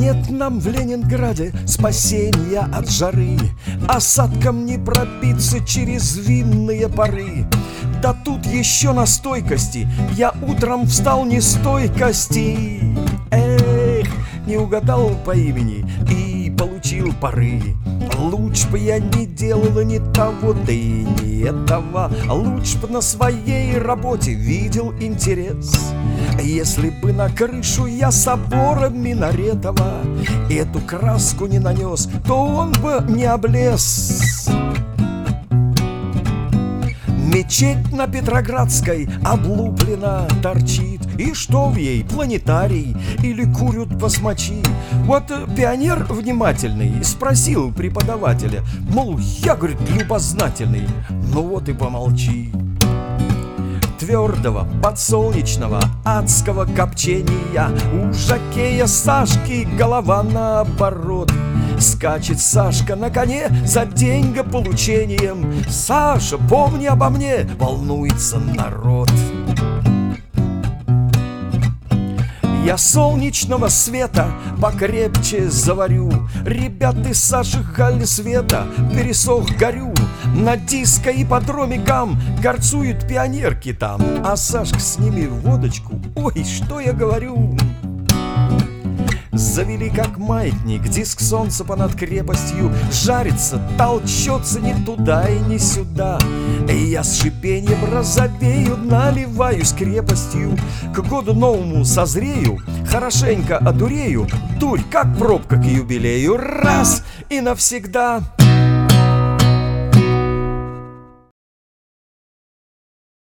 Нет нам в Ленинграде спасения от жары, осадкам не пробиться через винные пары. Да тут еще на стойкости я утром встал не с той кости. Эх, не угадал по имени и получил пары. Лучше бы я не делала ни того, да и не этого. Лучше бы на своей работе видел интерес. Если бы на крышу я собора Минаретова эту краску не нанес, то он бы не облез. Мечеть на Петроградской облуплена торчит. И что в ей, планетарий или курят басмачи? Вот пионер внимательный спросил преподавателя, мол, я, говорит, любознательный. Ну вот и помолчи. Твердого, подсолнечного, адского копчения у жокея Сашки голова наоборот. Скачет Сашка на коне за деньгополучением. Саша, помни обо мне, волнуется народ. Я солнечного света покрепче заварю. Ребят из Саши Галли Света пересох горю. На диско-ипподромикам горцуют пионерки там, а Сашка с ними водочку. Ой, что я говорю. Завели как маятник, диск солнца понад крепостью жарится, толчется ни туда и ни сюда. И я с шипением розовею, наливаюсь крепостью. К году новому созрею, хорошенько одурею. Дурь, как пробка к юбилею, раз и навсегда.